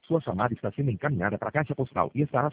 Sua chamada está sendo encaminhada para a caixa postal e estará